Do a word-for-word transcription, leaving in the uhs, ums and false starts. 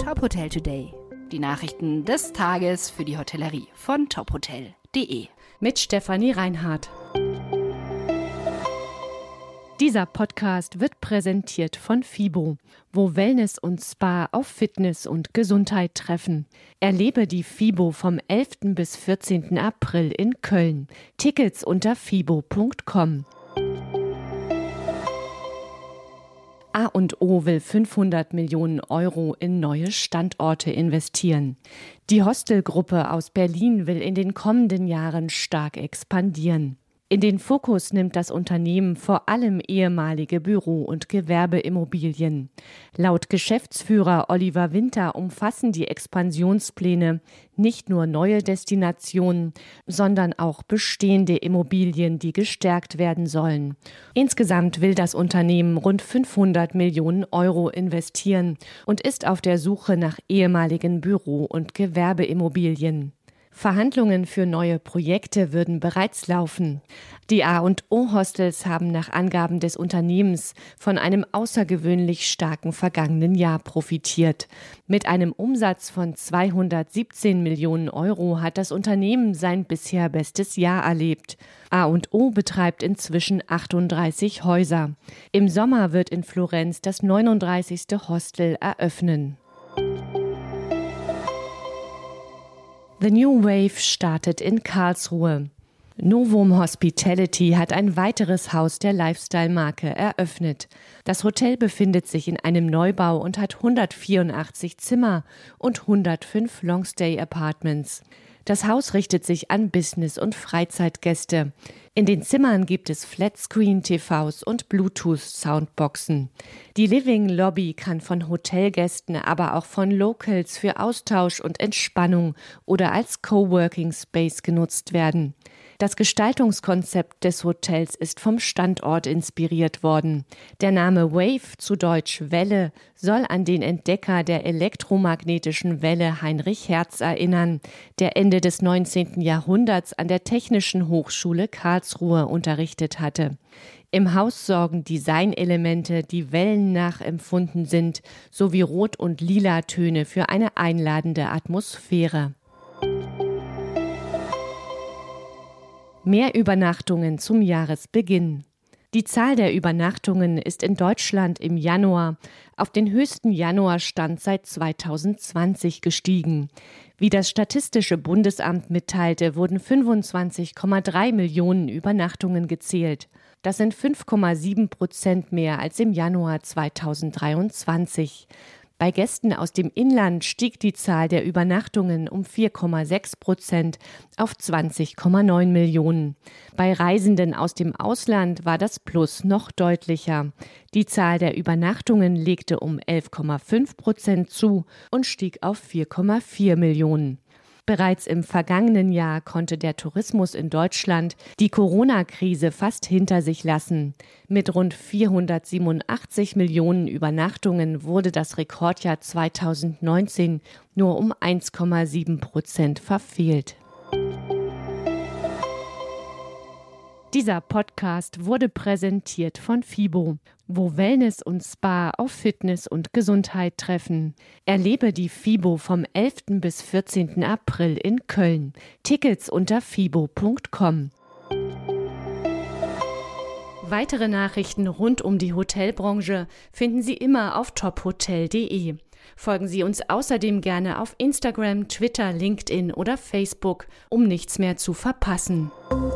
Top Hotel Today. Die Nachrichten des Tages für die Hotellerie von top hotel punkt de. Mit Stefanie Reinhardt. Dieser Podcast wird präsentiert von FIBO, wo Wellness und Spa auf Fitness und Gesundheit treffen. Erlebe die FIBO vom elften bis vierzehnten April in Köln. Tickets unter fibo punkt com. A und O will fünfhundert Millionen Euro in neue Standorte investieren. Die Hostelgruppe aus Berlin will in den kommenden Jahren stark expandieren. In den Fokus nimmt das Unternehmen vor allem ehemalige Büro- und Gewerbeimmobilien. Laut Geschäftsführer Oliver Winter umfassen die Expansionspläne nicht nur neue Destinationen, sondern auch bestehende Immobilien, die gestärkt werden sollen. Insgesamt will das Unternehmen rund fünfhundert Millionen Euro investieren und ist auf der Suche nach ehemaligen Büro- und Gewerbeimmobilien. Verhandlungen für neue Projekte würden bereits laufen. Die A und O Hostels haben nach Angaben des Unternehmens von einem außergewöhnlich starken vergangenen Jahr profitiert. Mit einem Umsatz von zweihundertsiebzehn Millionen Euro hat das Unternehmen sein bisher bestes Jahr erlebt. A und O betreibt inzwischen achtunddreißig Häuser. Im Sommer wird in Florenz das neununddreißigste Hostel eröffnen. The New Wave startet in Karlsruhe. Novum Hospitality hat ein weiteres Haus der Lifestyle-Marke eröffnet. Das Hotel befindet sich in einem Neubau und hat hundertvierundachtzig Zimmer und hundertfünf Longstay-Apartments. Das Haus richtet sich an Business- und Freizeitgäste. In den Zimmern gibt es Flatscreen-T Vs und Bluetooth-Soundboxen. Die Living Lobby kann von Hotelgästen, aber auch von Locals für Austausch und Entspannung oder als Coworking Space genutzt werden. Das Gestaltungskonzept des Hotels ist vom Standort inspiriert worden. Der Name Wave, zu Deutsch Welle, soll an den Entdecker der elektromagnetischen Welle Heinrich Hertz erinnern, der Ende des neunzehnten Jahrhunderts an der Technischen Hochschule Karlsruhe unterrichtet hatte. Im Haus sorgen Designelemente, die Wellen nachempfunden sind, sowie Rot- und Lila-Töne für eine einladende Atmosphäre. Mehr Übernachtungen zum Jahresbeginn. Die Zahl der Übernachtungen ist in Deutschland im Januar auf den höchsten Januarstand seit zweitausendzwanzig gestiegen. Wie das Statistische Bundesamt mitteilte, wurden fünfundzwanzig Komma drei Millionen Übernachtungen gezählt. Das sind fünf Komma sieben Prozent mehr als im Januar zweitausenddreiundzwanzig. Bei Gästen aus dem Inland stieg die Zahl der Übernachtungen um vier Komma sechs Prozent auf zwanzig Komma neun Millionen. Bei Reisenden aus dem Ausland war das Plus noch deutlicher. Die Zahl der Übernachtungen legte um elf Komma fünf Prozent zu und stieg auf vier Komma vier Millionen. Bereits im vergangenen Jahr konnte der Tourismus in Deutschland die Corona-Krise fast hinter sich lassen. Mit rund vierhundertsiebenundachtzig Millionen Übernachtungen wurde das Rekordjahr zweitausendneunzehn nur um eins Komma sieben Prozent verfehlt. Dieser Podcast wurde präsentiert von FIBO, wo Wellness und Spa auf Fitness und Gesundheit treffen. Erlebe die FIBO vom elften bis vierzehnten April in Köln. Tickets unter fibo punkt com. Weitere Nachrichten rund um die Hotelbranche finden Sie immer auf top hotel punkt de. Folgen Sie uns außerdem gerne auf Instagram, Twitter, LinkedIn oder Facebook, um nichts mehr zu verpassen.